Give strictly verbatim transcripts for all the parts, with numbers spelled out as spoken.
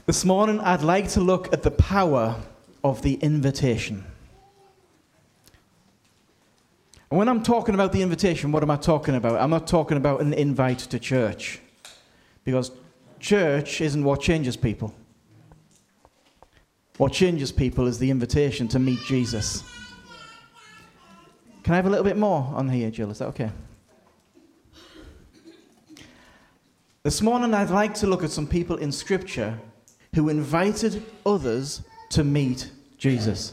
This morning, I'd like to look at the power of the invitation. And when I'm talking about the invitation, what am I talking about? I'm not talking about an invite to church, because church isn't what changes people. What changes people is the invitation to meet Jesus. Can I have a little bit more on here, Jill? Is that okay? This morning, I'd like to look at some people in Scripture who invited others to meet Jesus.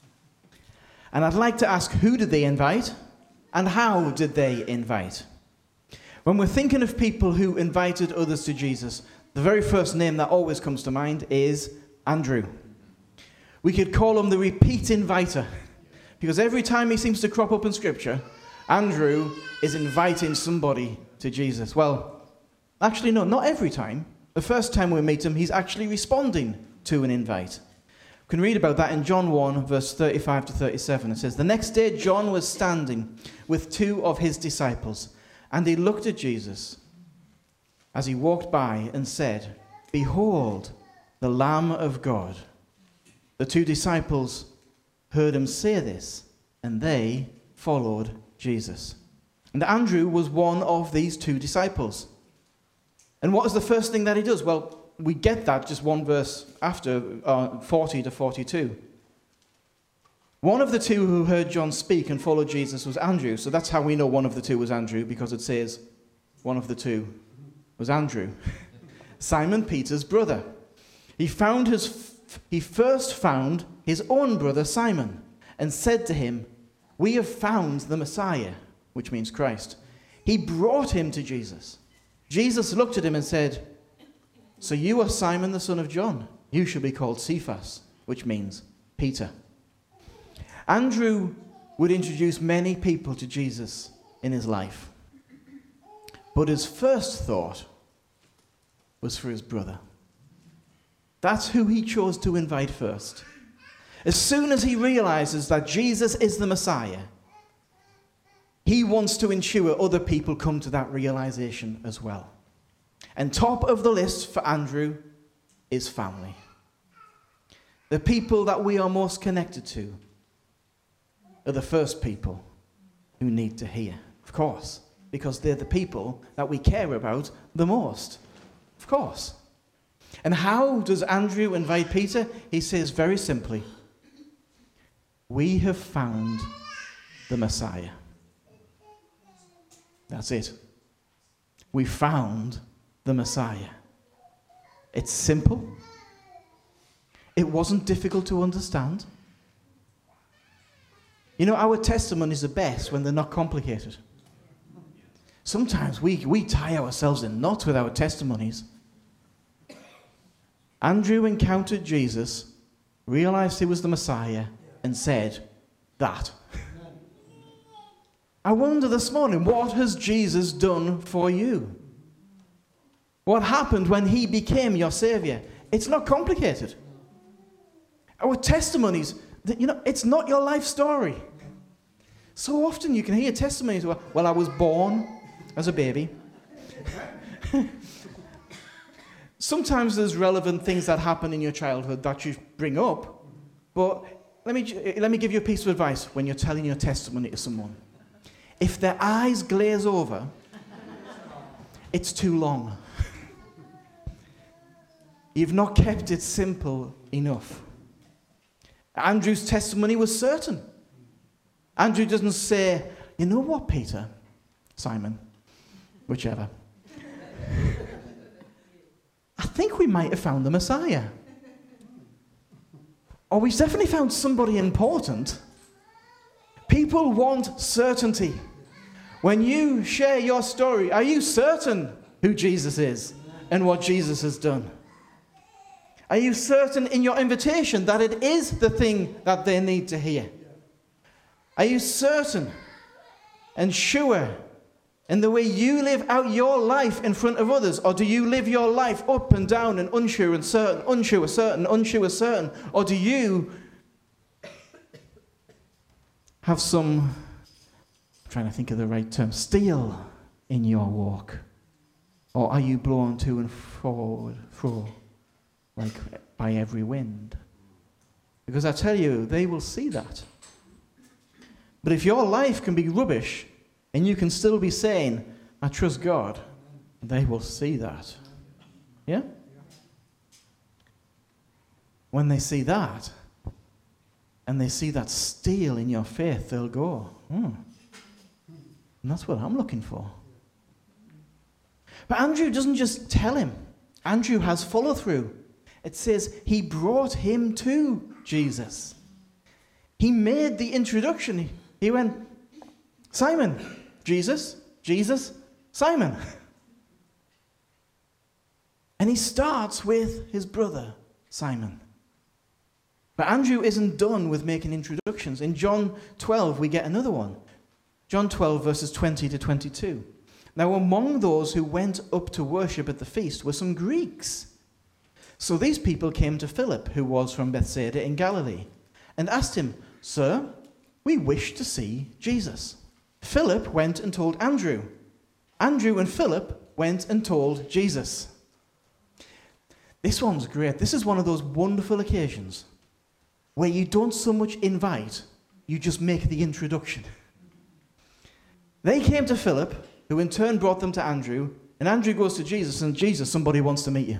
And I'd like to ask, who did they invite and how did they invite? When we're thinking of people who invited others to Jesus, the very first name that always comes to mind is Andrew. We could call him the repeat inviter, because every time he seems to crop up in Scripture, Andrew is inviting somebody to Jesus. Well, actually, no, not every time. The first time we meet him, he's actually responding to an invite. We can read about that in John one, verse thirty-five to thirty-seven. It says, "The next day John was standing with two of his disciples, and he looked at Jesus as he walked by and said, 'Behold, the Lamb of God.' The two disciples heard him say this, and they followed Jesus." And Andrew was one of these two disciples. And what is the first thing that he does? Well, we get that just one verse after, uh, forty to forty-two. One of the two who heard John speak and followed Jesus was Andrew. So that's how we know one of the two was Andrew, because it says one of the two was Andrew. Simon Peter's brother. He found his, he first found his own brother Simon and said to him, "We have found the Messiah," which means Christ. He brought him to Jesus. Jesus looked at him and said, "So you are Simon the son of John. You shall be called Cephas," which means Peter. Andrew would introduce many people to Jesus in his life. But his first thought was for his brother. That's who he chose to invite first. As soon as he realizes that Jesus is the Messiah, he wants to ensure other people come to that realization as well. And top of the list for Andrew is family. The people that we are most connected to are the first people who need to hear, of course, because they're the people that we care about the most, of course. And how does Andrew invite Peter? He says very simply, "We have found the Messiah." That's it. We found the Messiah. It's simple. It wasn't difficult to understand. You know, our testimonies are best when they're not complicated. Sometimes we, we tie ourselves in knots with our testimonies. Andrew encountered Jesus, realized he was the Messiah, and said that. I wonder this morning, what has Jesus done for you? What happened when he became your Savior? It's not complicated. Our testimonies, you know, it's not your life story. So often you can hear testimonies, well, well I was born as a baby. Sometimes there's relevant things that happen in your childhood that you bring up, but let me, let me give you a piece of advice when you're telling your testimony to someone. If their eyes glaze over, it's too long. You've not kept it simple enough. Andrew's testimony was certain. Andrew doesn't say, "You know what, Peter, Simon, whichever. I think we might have found the Messiah. Or we've definitely found somebody important." People want certainty. When you share your story, are you certain who Jesus is and what Jesus has done? Are you certain in your invitation that it is the thing that they need to hear? Are you certain and sure in the way you live out your life in front of others? Or do you live your life up and down and unsure and certain, unsure, certain, unsure, certain? Or do you have some, I'm trying to think of the right term, steel in your walk? Or are you blown to and forward, fro like by every wind. Because I tell you, they will see that. But if your life can be rubbish and you can still be saying, I trust God, they will see that. Yeah? When they see that, and they see that steel in your faith, they'll go, hmm. And that's what I'm looking for. But Andrew doesn't just tell him. Andrew has follow through. It says he brought him to Jesus. He made the introduction. He went, Simon, Jesus, Jesus, Simon. And he starts with his brother, Simon. But Andrew isn't done with making introductions. In John twelve, we get another one. John twelve, verses twenty to twenty-two. Now, among those who went up to worship at the feast were some Greeks. So these people came to Philip, who was from Bethsaida in Galilee, and asked him, Sir, we wish to see Jesus. Philip went and told Andrew. Andrew and Philip went and told Jesus. This one's great. This is one of those wonderful occasions where you don't so much invite, you just make the introduction. They came to Philip, who in turn brought them to Andrew, and Andrew goes to Jesus, and Jesus, somebody wants to meet you.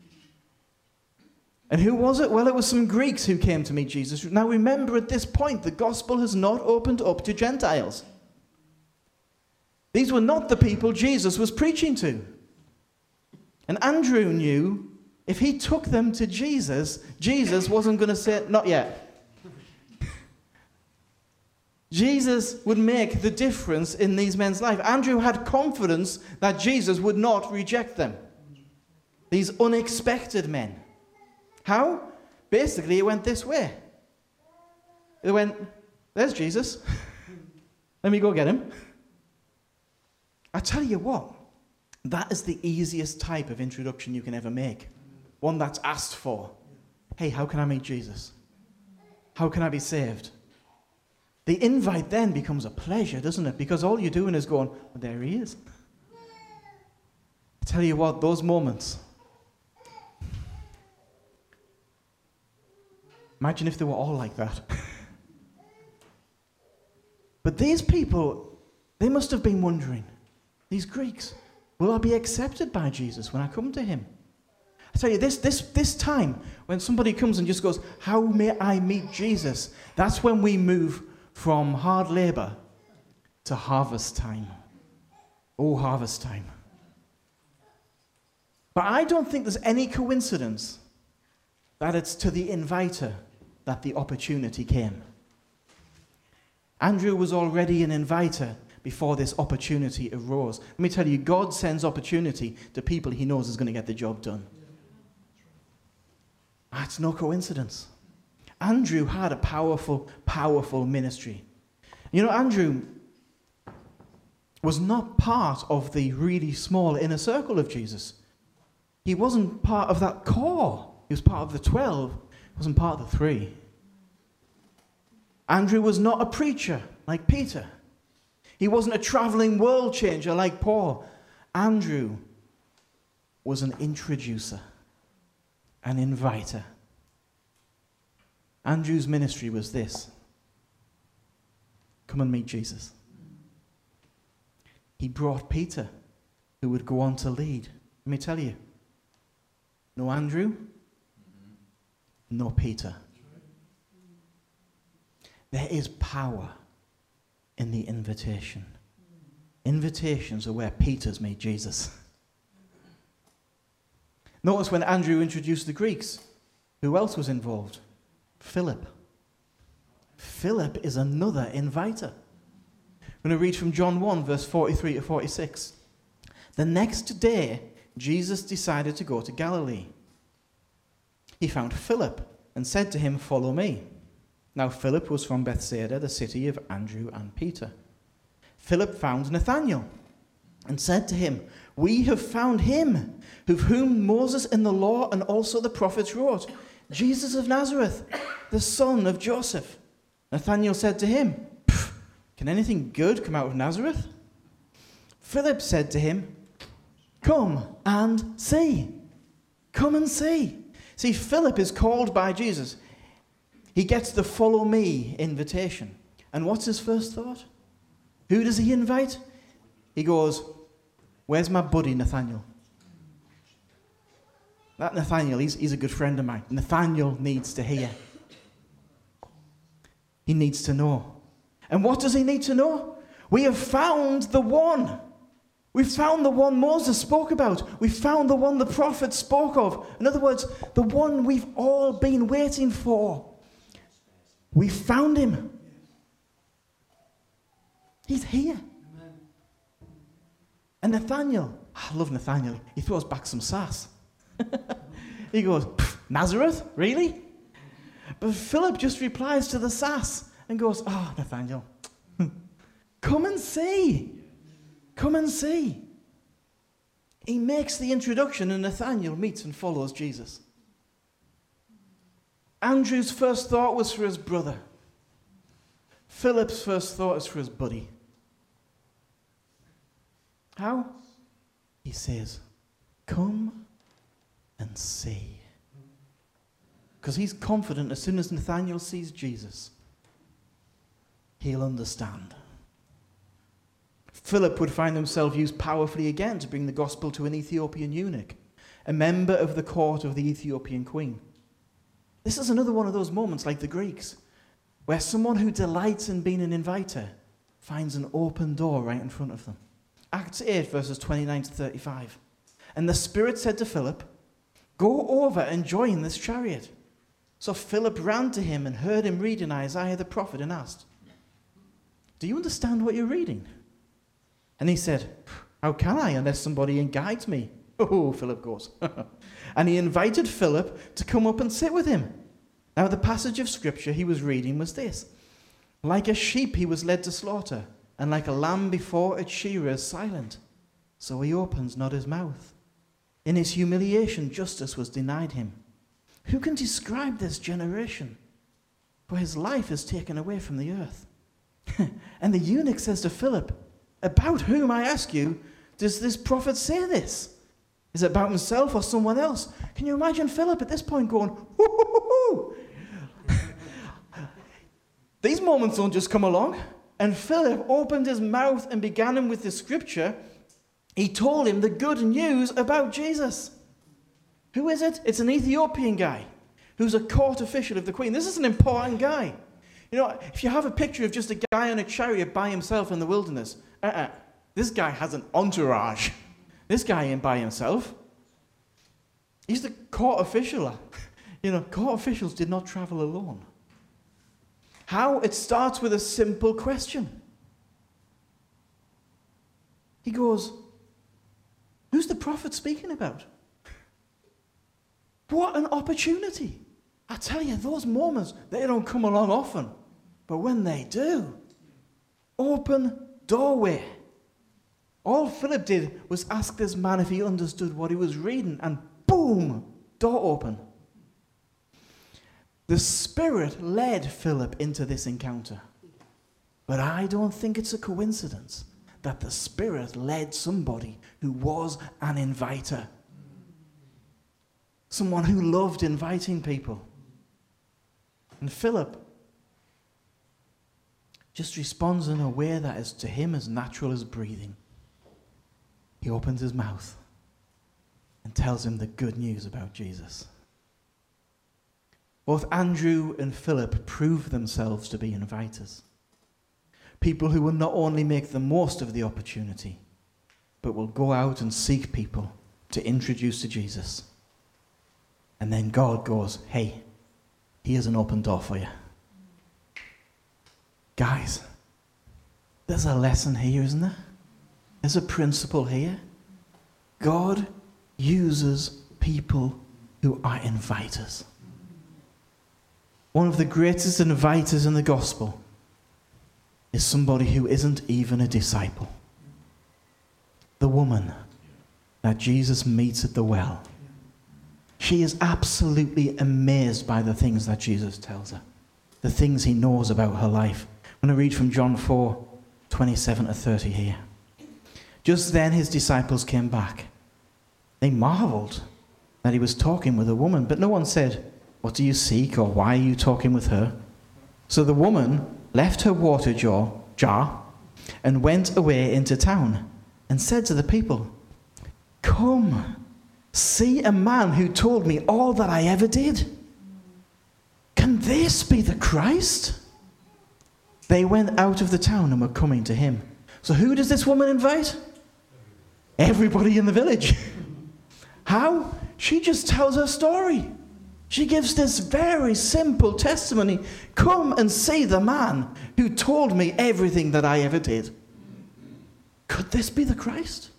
And who was it? Well, it was some Greeks who came to meet Jesus. Now remember, at this point, the gospel has not opened up to Gentiles. These were not the people Jesus was preaching to. And Andrew knew if he took them to Jesus, Jesus wasn't going to say, not yet. Jesus would make the difference in these men's life. Andrew had confidence that Jesus would not reject them. These unexpected men. How? Basically, it went this way. It went, there's Jesus. Let me go get him. I tell you what, that is the easiest type of introduction you can ever make. One that's asked for. Hey, how can I meet Jesus? How can I be saved? The invite then becomes a pleasure, doesn't it? Because all you're doing is going, well, there he is. I tell you what, those moments. Imagine if they were all like that. But these people, they must have been wondering, these Greeks, will I be accepted by Jesus when I come to him? I tell you, this, this, this time, when somebody comes and just goes, how may I meet Jesus? That's when we move from hard labor to harvest time. Oh, harvest time. But I don't think there's any coincidence that it's to the inviter that the opportunity came. Andrew was already an inviter before this opportunity arose. Let me tell you, God sends opportunity to people he knows is going to get the job done. That's no coincidence. Andrew had a powerful, powerful ministry. You know, Andrew was not part of the really small inner circle of Jesus. He wasn't part of that core. He was part of the twelve. He wasn't part of the three. Andrew was not a preacher like Peter. He wasn't a traveling world changer like Paul. Andrew was an introducer, an inviter. Andrew's ministry was this. Come and meet Jesus. He brought Peter, who would go on to lead. Let me tell you, no Andrew, no Peter. There is power in the invitation. Invitations are where Peter's meet Jesus. Notice when Andrew introduced the Greeks, who else was involved? Philip. Philip is another inviter. I'm going to read from John one, verse forty-three to forty-six. The next day, Jesus decided to go to Galilee. He found Philip and said to him, follow me. Now Philip was from Bethsaida, the city of Andrew and Peter. Philip found Nathanael and said to him, we have found him, of whom Moses in the law and also the prophets wrote, Jesus of Nazareth, the son of Joseph. Nathanael said to him, can anything good come out of Nazareth? Philip said to him, come and see. Come and see. See, Philip is called by Jesus. He gets the follow me invitation. And what's his first thought? Who does he invite? He goes, where's my buddy Nathaniel? That Nathaniel, he's, he's a good friend of mine. Nathaniel needs to hear. He needs to know. And what does he need to know? We have found the one. We found the one Moses spoke about. We found the one the prophet spoke of. In other words, the one we've all been waiting for. We found him. He's here. Amen. And Nathaniel, I love Nathaniel. He throws back some sass. He goes, Nazareth? Really? But Philip just replies to the sass and goes, oh, Nathaniel, come and see. Come and see. He makes the introduction and Nathaniel meets and follows Jesus. Andrew's first thought was for his brother. Philip's first thought is for his buddy. How? He says, come and see. Because he's confident as soon as Nathaniel sees Jesus, he'll understand. Philip would find himself used powerfully again to bring the gospel to an Ethiopian eunuch, a member of the court of the Ethiopian queen. This is another one of those moments like the Greeks, where someone who delights in being an inviter finds an open door right in front of them. Acts eight, verses twenty-nine to thirty-five. And the Spirit said to Philip, go over and join this chariot. So Philip ran to him and heard him reading Isaiah the prophet and asked, do you understand what you're reading? And he said, how can I unless somebody guides me? Oh, Philip goes. And he invited Philip to come up and sit with him. Now the passage of scripture he was reading was this. Like a sheep he was led to slaughter, and like a lamb before its shearer is silent, so he opens not his mouth. In his humiliation justice was denied him. Who can describe this generation? For his life is taken away from the earth. And the eunuch says to Philip, about whom, I ask you, does this prophet say this? Is it about himself or someone else? Can you imagine Philip at this point going, hoo-hoo-hoo-hoo? These moments don't just come along. And Philip opened his mouth and began him with the scripture. He told him the good news about Jesus. Who is it? It's an Ethiopian guy who's a court official of the queen. This is an important guy. You know, if you have a picture of just a guy on a chariot by himself in the wilderness, uh-uh, this guy has an entourage. This guy ain't by himself. He's the court official. You know, court officials did not travel alone. How? It starts with a simple question. He goes, who's the prophet speaking about? What an opportunity. I tell you, those moments, they don't come along often. But when they do, open doorway. All Philip did was ask this man if he understood what he was reading, and boom, door open. The Spirit led Philip into this encounter. But I don't think it's a coincidence that the Spirit led somebody who was an inviter. Someone who loved inviting people. And Philip just responds in a way that is to him as natural as breathing. He opens his mouth and tells him the good news about Jesus. Both Andrew and Philip prove themselves to be inviters. People who will not only make the most of the opportunity, but will go out and seek people to introduce to Jesus. And then God goes, hey, here's an open door for you. Guys, there's a lesson here, isn't there? There's a principle here. God uses people who are inviters. One of the greatest inviters in the gospel is somebody who isn't even a disciple. The woman that Jesus meets at the well. She is absolutely amazed by the things that Jesus tells her, the things he knows about her life. I'm going to read from John four, twenty-seven to thirty here. Just then his disciples came back. They marveled that he was talking with a woman, but no one said, "What do you seek?" or "Why are you talking with her?" So the woman left her water jar, jar and went away into town and said to the people, "Come, see a man who told me all that I ever did. Can this be the Christ?" They went out of the town and were coming to him. So who does this woman invite? Everybody in the village. How? She just tells her story. She gives this very simple testimony. Come and see the man who told me everything that I ever did. Could this be the Christ?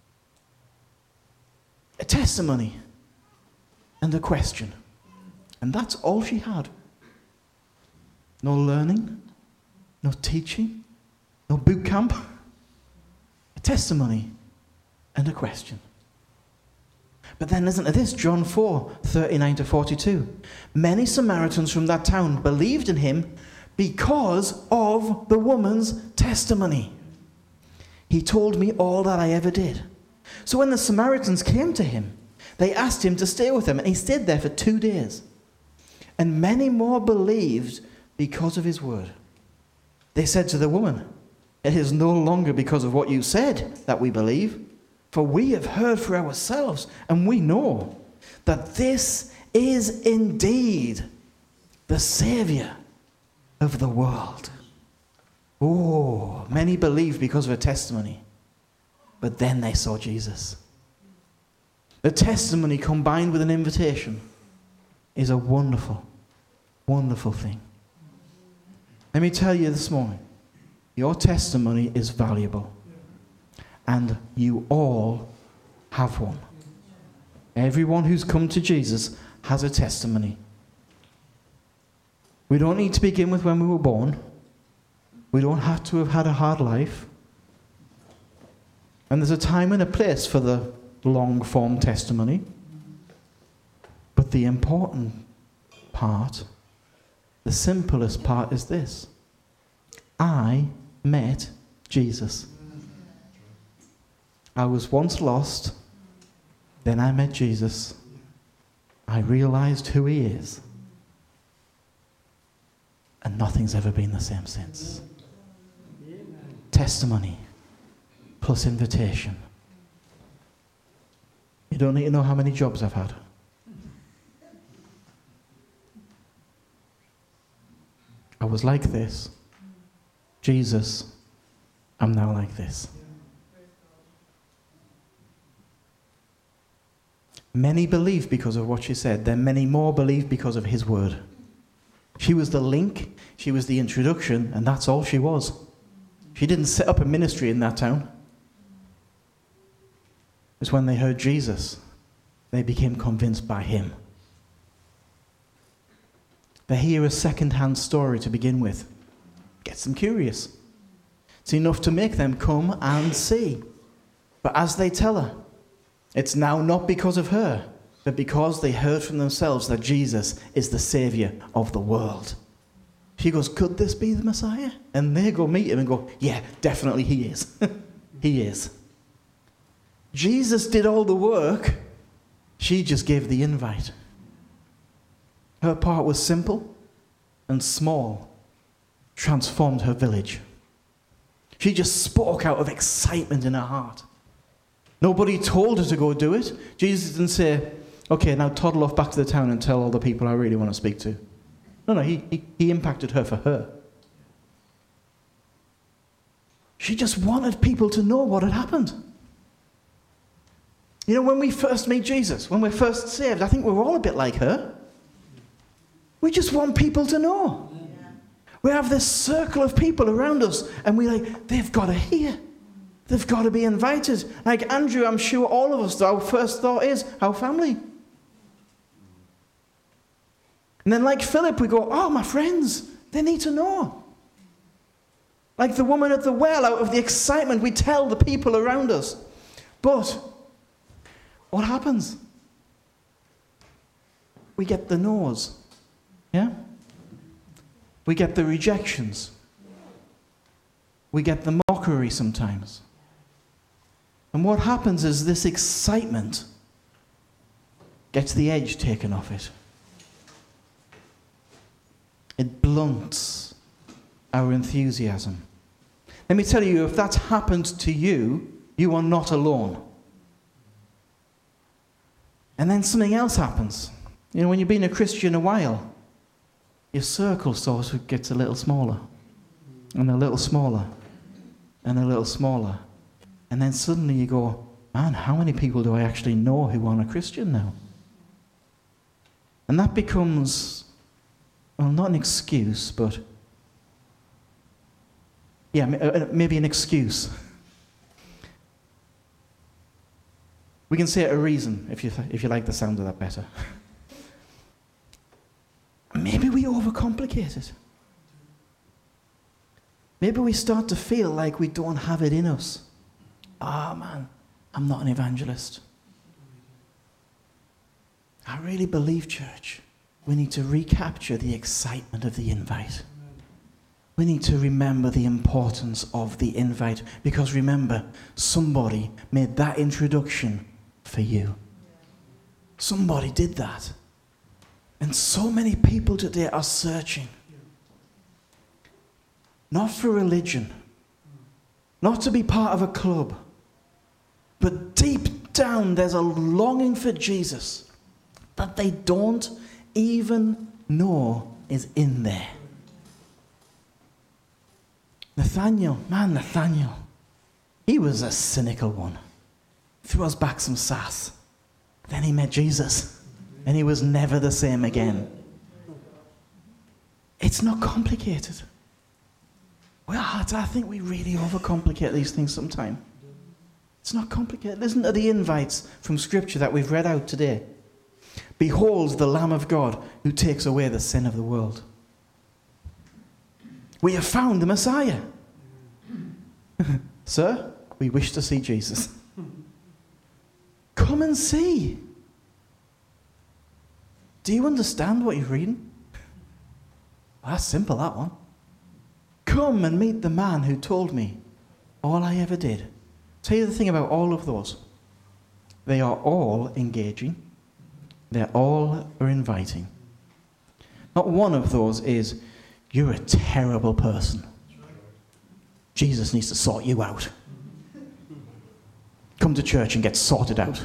A testimony and a question. And that's all she had. No learning, no teaching, no boot camp. A testimony and a question. But then listen to this, John four, thirty-nine to forty-two. Many Samaritans from that town believed in him because of the woman's testimony. He told me all that I ever did. So when the Samaritans came to him, they asked him to stay with them, and he stayed there for two days. And many more believed because of his word. They said to the woman, "It is no longer because of what you said that we believe, for we have heard for ourselves, and we know that this is indeed the Savior of the world." Oh, many believed because of a testimony, but then they saw Jesus. The testimony combined with an invitation is a wonderful, wonderful thing. Let me tell you this morning, your testimony is valuable. And you all have one. Everyone who's come to Jesus has a testimony. We don't need to begin with when we were born. We don't have to have had a hard life. And there's a time and a place for the long-form testimony. But the important part, the simplest part is this. I met Jesus. I was once lost, then I met Jesus. I realized who he is. And nothing's ever been the same since. Testimony plus invitation. You don't need to know how many jobs I've had. I was like this. Jesus, I'm now like this. Many believe because of what she said. Then many more believe because of his word. She was the link. She was the introduction. And that's all she was. She didn't set up a ministry in that town. It's when they heard Jesus, they became convinced by him. They hear a second-hand story to begin with. Gets them curious. It's enough to make them come and see. But as they tell her, it's now not because of her, but because they heard from themselves that Jesus is the Savior of the world. She goes, could this be the Messiah? And they go meet him and go, yeah, definitely he is. He is. Jesus did all the work. She just gave the invite. Her part was simple and small, transformed her village. She just spoke out of excitement in her heart. Nobody told her to go do it. Jesus didn't say, okay, now toddle off back to the town and tell all the people I really want to speak to. No, no, he, he, he impacted her for her. She just wanted people to know what had happened. You know, when we first meet Jesus, when we're first saved, I think we're all a bit like her. We just want people to know. We have this circle of people around us, and we're like, they've got to hear. They've got to be invited. Like Andrew, I'm sure all of us, our first thought is, our family. And then like Philip, we go, oh, my friends, they need to know. Like the woman at the well, out of the excitement, we tell the people around us. But what happens? We get the no's. Yeah? We get the rejections. We get the mockery sometimes. And what happens is this excitement gets the edge taken off it. It blunts our enthusiasm. Let me tell you, if that's happened to you, you are not alone. And then something else happens. You know, when you've been a Christian a while, your circle sort of gets a little smaller, and a little smaller, and a little smaller. And then suddenly you go, man, how many people do I actually know who aren't a Christian now? And that becomes, well, not an excuse, but, yeah, maybe an excuse. We can say it a reason, if you, if you like the sound of that better. Maybe we overcomplicate it. Maybe we start to feel like we don't have it in us. Ah, oh, man, I'm not an evangelist. I really believe, church, we need to recapture the excitement of the invite. We need to remember the importance of the invite, because remember, somebody made that introduction for you. Somebody did that. And so many people today are searching. Not for religion, not to be part of a club, but deep down there's a longing for Jesus that they don't even know is in there. Nathaniel, man, Nathaniel, he was a cynical one. Threw us back some sass. Then he met Jesus, and he was never the same again. It's not complicated. Well, I think we really overcomplicate these things sometimes. It's not complicated. Listen to the invites from Scripture that we've read out today. Behold the Lamb of God who takes away the sin of the world. We have found the Messiah. Sir, we wish to see Jesus. Come and see. Do you understand what you're reading? Well, that's simple, that one. Come and meet the man who told me all I ever did. Tell you the thing about all of those. They are all engaging. They're all are inviting. Not one of those is, you're a terrible person. Jesus needs to sort you out. Come to church and get sorted out.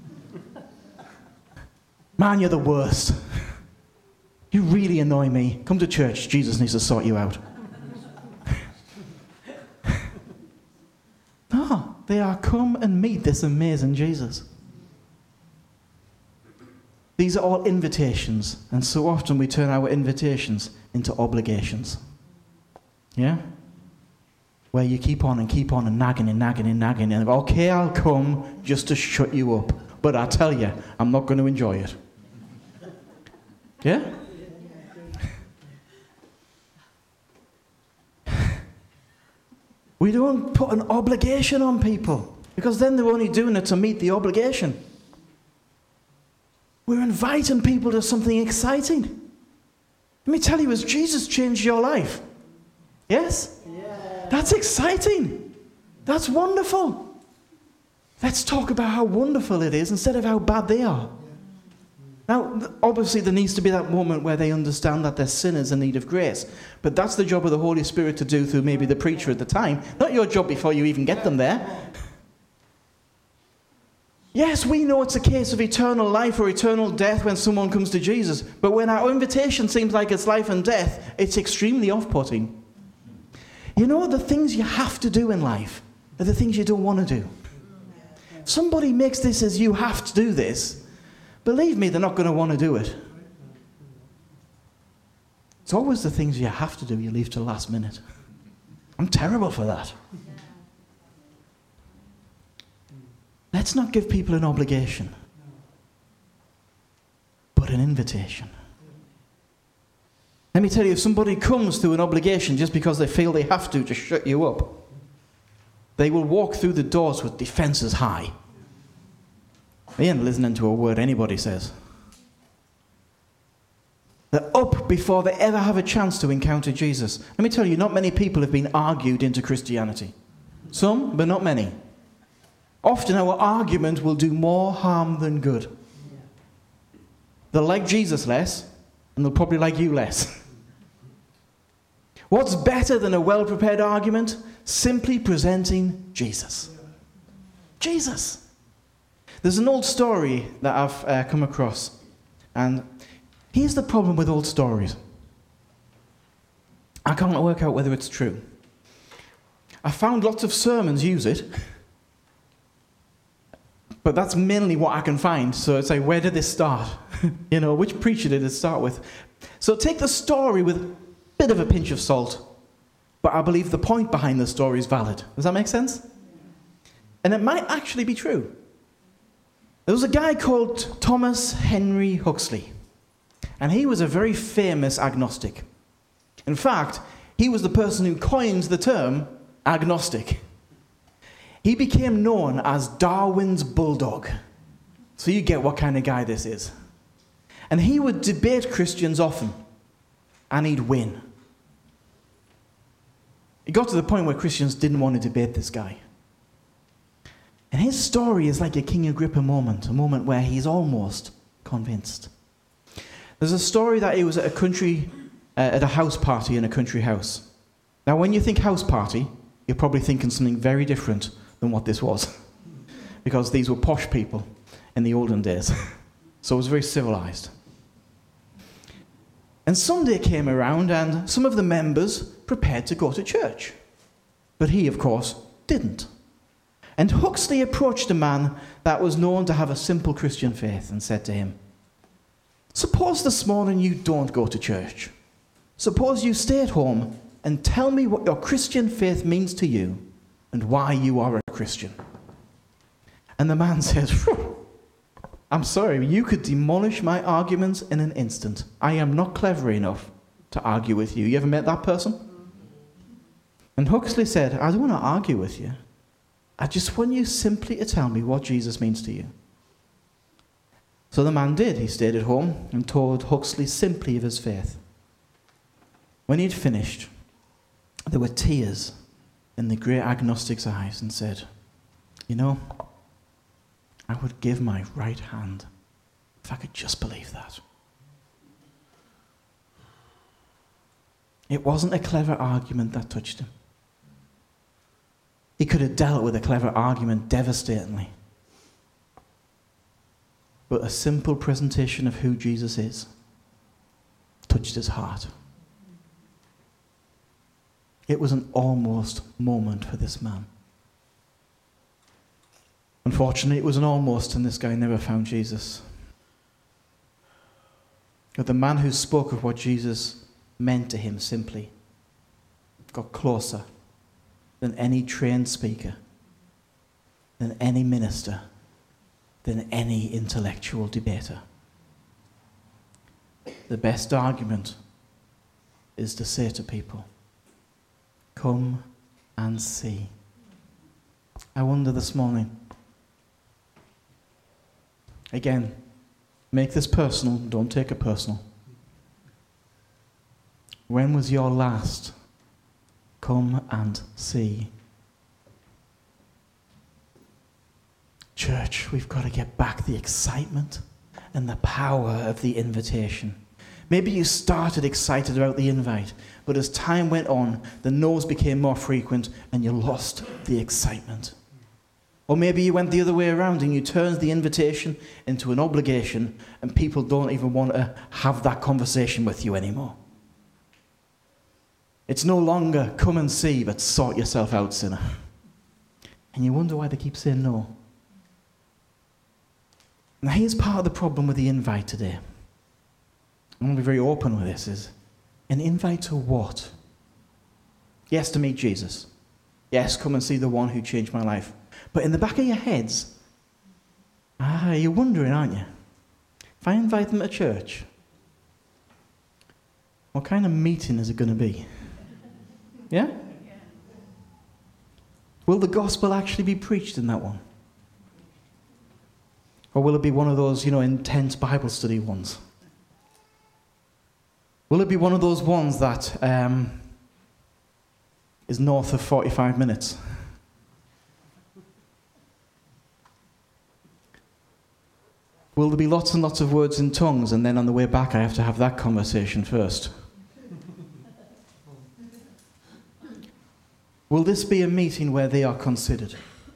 Man, you're the worst. You really annoy me. Come to church. Jesus needs to sort you out. No, they are come and meet this amazing Jesus. These are all invitations, and so often we turn our invitations into obligations. Yeah? Where you keep on and keep on and nagging and nagging and nagging and, okay, I'll come just to shut you up. But I tell you, I'm not going to enjoy it. Yeah? We don't put an obligation on people, because then they're only doing it to meet the obligation. We're inviting people to something exciting. Let me tell you, has Jesus changed your life? Yes? Yeah. That's exciting. That's wonderful. Let's talk about how wonderful it is instead of how bad they are. Now, obviously there needs to be that moment where they understand that they're sinners in need of grace. But that's the job of the Holy Spirit to do through maybe the preacher at the time. Not your job before you even get them there. Yes, we know it's a case of eternal life or eternal death when someone comes to Jesus. But when our invitation seems like it's life and death, it's extremely off-putting. You know, the things you have to do in life are the things you don't want to do. If somebody makes this as you have to do this, believe me, they're not going to want to do it. It's always the things you have to do you leave till last minute. I'm terrible for that. Let's not give people an obligation, but an invitation. Let me tell you, if somebody comes through an obligation just because they feel they have to to shut you up, they will walk through the doors with defenses high. They ain't listening to a word anybody says. They're up before they ever have a chance to encounter Jesus. Let me tell you, not many people have been argued into Christianity. Some, but not many. Often our argument will do more harm than good. They'll like Jesus less, and they'll probably like you less. What's better than a well-prepared argument? Simply presenting Jesus. Jesus. There's an old story that I've uh, come across, and here's the problem with old stories. I can't work out whether it's true. I found lots of sermons use it, but that's mainly what I can find. So it's like, where did this start? You know, which preacher did it start with? So take the story with a bit of a pinch of salt, but I believe the point behind the story is valid. Does that make sense? And it might actually be true. There was a guy called Thomas Henry Huxley, and he was a very famous agnostic. In fact, he was the person who coined the term agnostic. He became known as Darwin's bulldog. So you get what kind of guy this is. And he would debate Christians often, and he'd win. It got to the point where Christians didn't want to debate this guy. And his story is like a King Agrippa moment, a moment where he's almost convinced. There's a story that he was at a country, uh, at a house party in a country house. Now, when you think house party, you're probably thinking something very different than what this was, because these were posh people in the olden days. So it was very civilized. And Sunday came around, and some of the members prepared to go to church. But he, of course, didn't. And Huxley approached a man that was known to have a simple Christian faith and said to him, "Suppose this morning you don't go to church. Suppose you stay at home and tell me what your Christian faith means to you and why you are a Christian." And the man said, "I'm sorry, you could demolish my arguments in an instant. I am not clever enough to argue with you." You ever met that person? And Huxley said, "I don't want to argue with you. I just want you simply to tell me what Jesus means to you." So the man did. He stayed at home and told Huxley simply of his faith. When he'd finished, there were tears in the great agnostic's eyes, and said, "You know, I would give my right hand if I could just believe that." It wasn't a clever argument that touched him. He could have dealt with a clever argument devastatingly. But a simple presentation of who Jesus is touched his heart. It was an almost moment for this man. Unfortunately, it was an almost, and this guy never found Jesus. But the man who spoke of what Jesus meant to him simply got closer than any trained speaker, than any minister, than any intellectual debater. The best argument is to say to people, "Come and see." I wonder this morning, again, make this personal, don't take it personal. When was your last come and see? Church, we've got to get back the excitement and the power of the invitation. Maybe you started excited about the invite, but as time went on, the no's became more frequent and you lost the excitement. Or maybe you went the other way around and you turned the invitation into an obligation, and people don't even want to have that conversation with you anymore. It's no longer come and see, but sort yourself out, sinner. And you wonder why they keep saying no. Now here's part of the problem with the invite today. I'm going to be very open with this. Is an invite to what? Yes, to meet Jesus. Yes, come and see the one who changed my life. But in the back of your heads, ah, you're wondering, aren't you? If I invite them to church, what kind of meeting is it going to be? Yeah? Will the gospel actually be preached in that one? Or will it be one of those, you know, intense Bible study ones? Will it be one of those ones that um, is north of forty-five minutes? Will there be lots and lots of words in tongues, and then on the way back I have to have that conversation first? Will this be a meeting where they are considered?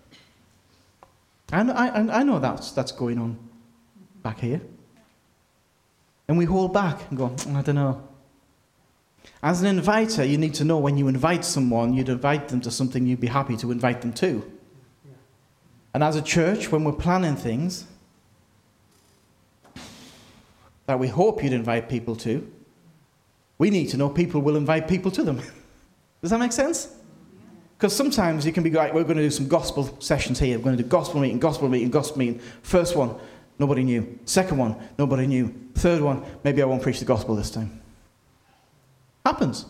And I, and I know that's, that's going on back here. And we hold back and go, I don't know. As an inviter, you need to know when you invite someone, you'd invite them to something you'd be happy to invite them to. And as a church, when we're planning things that we hope you'd invite people to, we need to know people will invite people to them. Does that make sense? Because sometimes you can be like, we're going to do some gospel sessions here. We're going to do gospel meeting, gospel meeting, gospel meeting. First one, nobody knew. Second one, nobody knew. Third one, maybe I won't preach the gospel this time. Happens.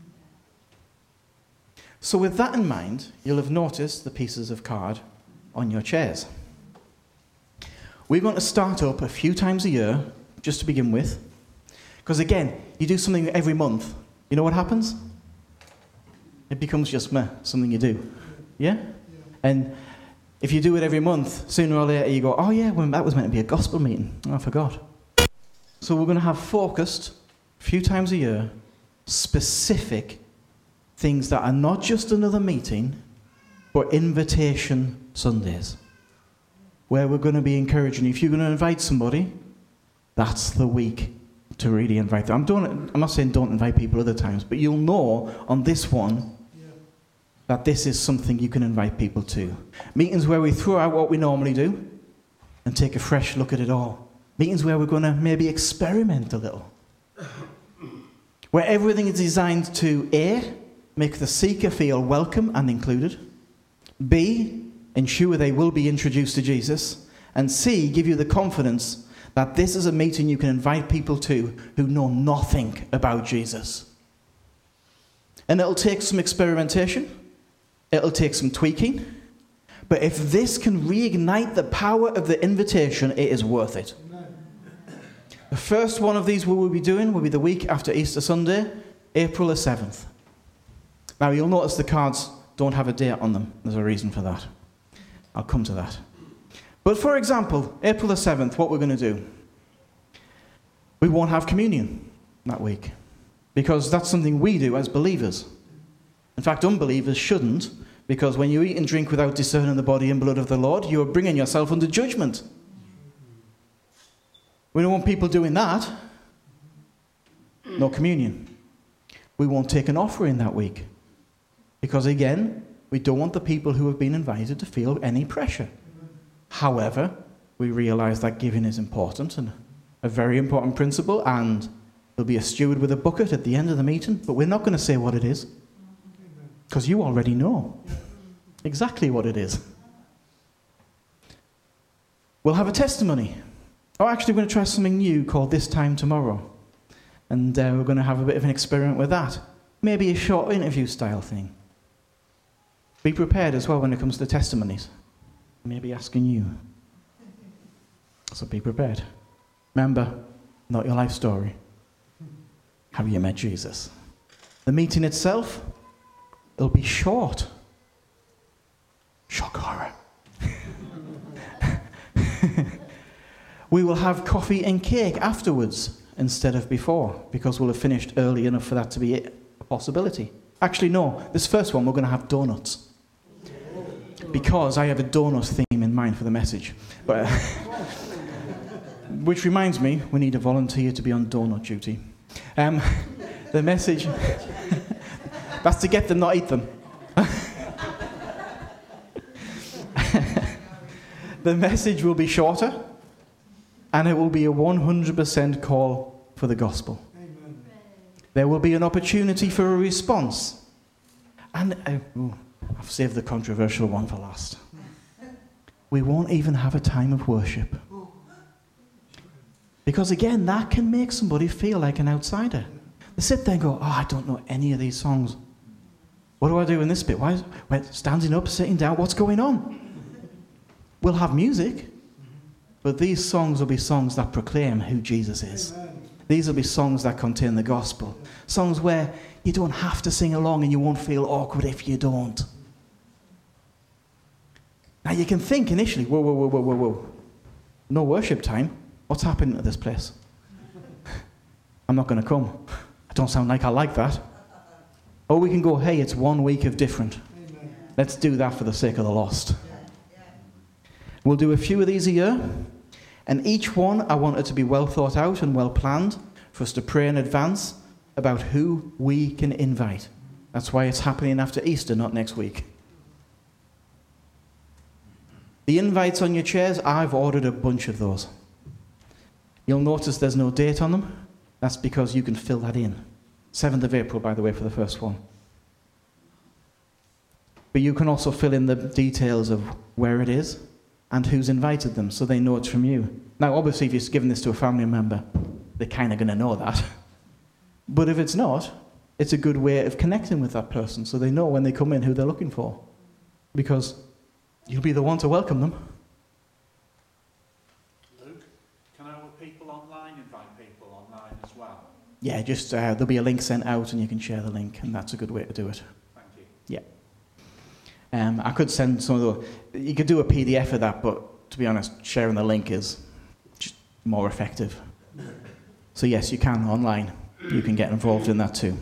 So with that in mind, you'll have noticed the pieces of card on your chairs. We're going to start up a few times a year, just to begin with. Because again, you do something every month. You know what happens? It becomes just meh, something you do. Yeah? Yeah? And if you do it every month, sooner or later you go, oh yeah, well, that was meant to be a gospel meeting. Oh, I forgot. So we're going to have focused, a few times a year, specific things that are not just another meeting, but invitation Sundays. Where we're going to be encouraging you. If you're going to invite somebody, that's the week to really invite them. I'm, don't, I'm not saying don't invite people other times, but you'll know on this one that this is something you can invite people to. Meetings where we throw out what we normally do and take a fresh look at it all. Meetings where we're going to maybe experiment a little. Where everything is designed to A, make the seeker feel welcome and included. B, ensure they will be introduced to Jesus. And C, give you the confidence that this is a meeting you can invite people to who know nothing about Jesus. And it'll take some experimentation. It'll take some tweaking. But if this can reignite the power of the invitation, it is worth it. The first one of these we will be doing will be the week after Easter Sunday, April the seventh. Now, you'll notice the cards don't have a date on them. There's a reason for that. I'll come to that. But for example, April the seventh, what we're going to do, we won't have communion that week because that's something we do as believers. In fact, unbelievers shouldn't, because when you eat and drink without discerning the body and blood of the Lord, you are bringing yourself under judgment. We don't want people doing that. No communion. We won't take an offering that week. Because again, we don't want the people who have been invited to feel any pressure. However, we realize that giving is important and a very important principle, and there'll be a steward with a bucket at the end of the meeting, but we're not going to say what it is. Because you already know exactly what it is. We'll have a testimony. Oh, actually, we're going to try something new called This Time Tomorrow. And uh, we're going to have a bit of an experiment with that. Maybe a short interview style thing. Be prepared as well when it comes to testimonies. Maybe asking you. So be prepared. Remember, not your life story. Have you met Jesus? The meeting itself, it'll be short. Shock horror. We will have coffee and cake afterwards instead of before, because we'll have finished early enough for that to be a possibility. Actually, no. This first one, we're going to have donuts. Because I have a donut theme in mind for the message. But, uh, which reminds me, we need a volunteer to be on donut duty. Um, the message... that's to get them, not eat them. The message will be shorter, and it will be a one hundred percent call for the gospel. Amen. There will be an opportunity for a response. And uh, ooh, I've saved the controversial one for last. We won't even have a time of worship. Because again, that can make somebody feel like an outsider. They sit there and go, oh, I don't know any of these songs. What do I do in this bit? Why is well, standing up, sitting down, what's going on? We'll have music, but these songs will be songs that proclaim who Jesus is. Amen. These will be songs that contain the gospel. Songs where you don't have to sing along and you won't feel awkward if you don't. Now you can think initially, whoa, whoa, whoa, whoa, whoa, whoa. no worship time. What's happening to this place? I'm not going to come. I don't sound like I like that. Or we can go, hey, it's one week of different. Amen. Let's do that for the sake of the lost. Yeah. We'll do a few of these a year. And each one, I want it to be well thought out and well planned for us to pray in advance about who we can invite. That's why it's happening after Easter, not next week. The invites on your chairs, I've ordered a bunch of those. You'll notice there's no date on them. That's because you can fill that in. seventh of April, by the way, for the first one. But you can also fill in the details of where it is and who's invited them, so they know it's from you. Now, obviously, if you're giving this to a family member, they're kind of going to know that. But if it's not, it's a good way of connecting with that person, so they know when they come in who they're looking for. Because you'll be the one to welcome them. Luke, can our people online invite people online as well? Yeah, just uh, there'll be a link sent out and you can share the link, and that's a good way to do it. Thank you. Yeah. Um, I could send some of the... You could do a P D F of that, but to be honest, sharing the link is just more effective. So yes, you can online. You can get involved in that too.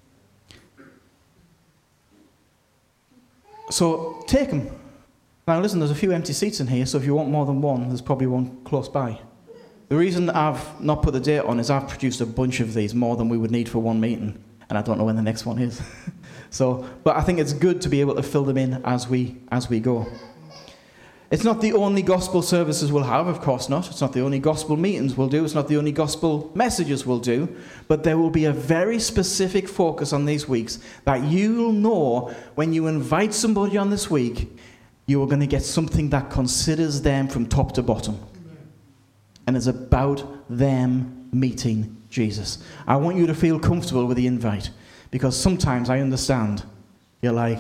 So take them. Now listen, there's a few empty seats in here, so if you want more than one, there's probably one close by. The reason I've not put the date on is I've produced a bunch of these, more than we would need for one meeting, and I don't know when the next one is. So, but I think it's good to be able to fill them in as we as we go. It's not the only gospel services we'll have, of course not. It's not the only gospel meetings we'll do. It's not the only gospel messages we'll do. But there will be a very specific focus on these weeks that you'll know when you invite somebody on this week, you are going to get something that considers them from top to bottom. And is about them meeting Jesus. I want you to feel comfortable with the invite, because sometimes I understand you're like,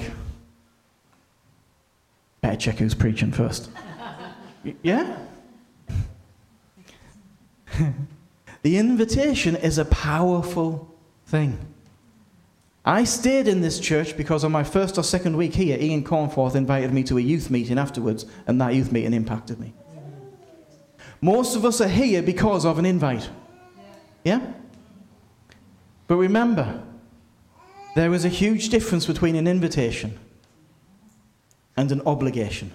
better check who's preaching first. Yeah? The invitation is a powerful thing. I stayed in this church because on my first or second week here, Ian Cornforth invited me to a youth meeting afterwards, and that youth meeting impacted me. Most of us are here because of an invite. Yeah? But remember, there is a huge difference between an invitation and an obligation.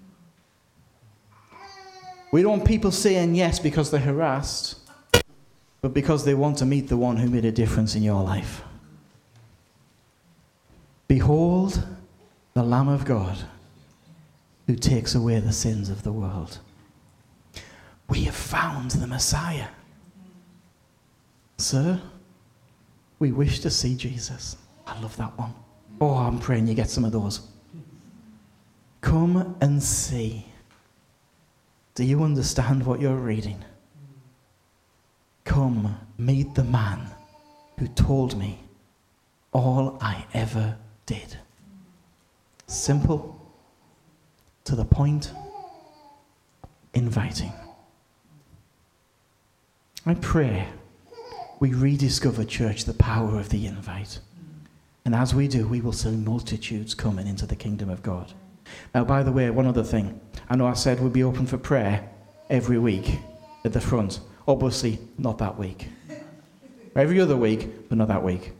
We don't want people saying yes because they're harassed, but because they want to meet the one who made a difference in your life. Behold the Lamb of God who takes away the sins of the world. We have found the Messiah. Sir, we wish to see Jesus. I love that one. Oh, I'm praying you get some of those. Come and see. Do you understand what you're reading? Come, meet the man who told me all I ever did. Simple, to the point, inviting. I pray we rediscover, church, the power of the invite. And as we do, we will see multitudes coming into the kingdom of God. Now, by the way, one other thing. I know I said we'd be open for prayer every week at the front. Obviously, not that week. Every other week, but not that week.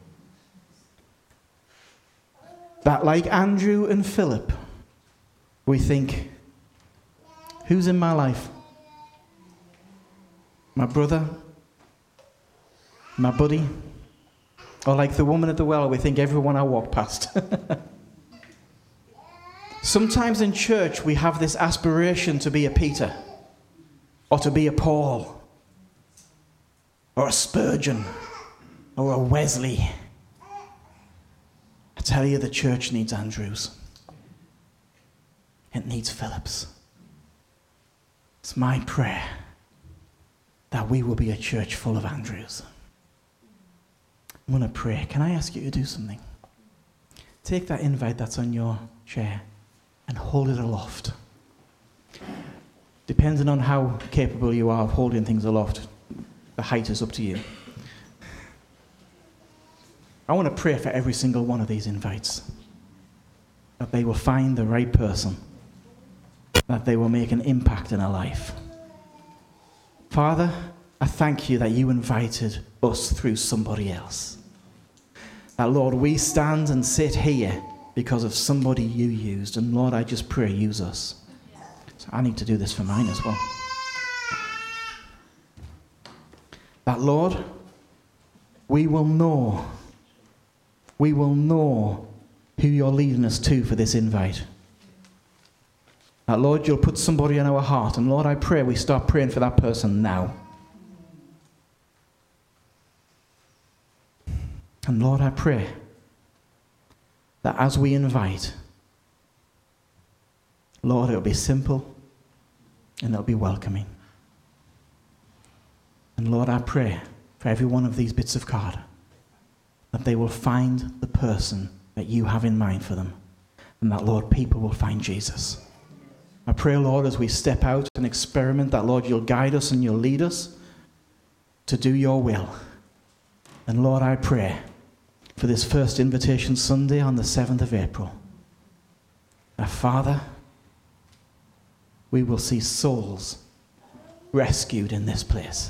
That, like Andrew and Philip, we think, who's in my life? My brother? My buddy? Or like the woman at the well, we think everyone I walk past. Sometimes in church we have this aspiration to be a Peter, or to be a Paul, or a Spurgeon, or a Wesley. I tell you, the church needs Andrews. It needs Phillips. It's my prayer that we will be a church full of Andrews. I'm going to pray. Can I ask you to do something? Take that invite that's on your chair and hold it aloft. Depending on how capable you are of holding things aloft, the height is up to you. I want to pray for every single one of these invites, that they will find the right person, that they will make an impact in a life. Father, I thank you that you invited us through somebody else. That, Lord, we stand and sit here because of somebody you used. And, Lord, I just pray, use us. So I need to do this for mine as well. That, Lord, we will know, we will know who you're leading us to for this invite. That, Lord, you'll put somebody in our heart. And, Lord, I pray we start praying for that person now. And, Lord, I pray that as we invite, Lord, it'll be simple and it'll be welcoming. And, Lord, I pray for every one of these bits of card that they will find the person that you have in mind for them. And that, Lord, people will find Jesus. I pray, Lord, as we step out and experiment, that, Lord, you'll guide us and you'll lead us to do your will. And, Lord, I pray for this first Invitation Sunday on the seventh of April, that, Father, we will see souls rescued in this place.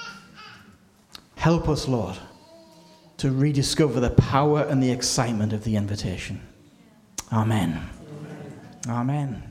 Help us, Lord, to rediscover the power and the excitement of the invitation. Amen. Amen. Amen.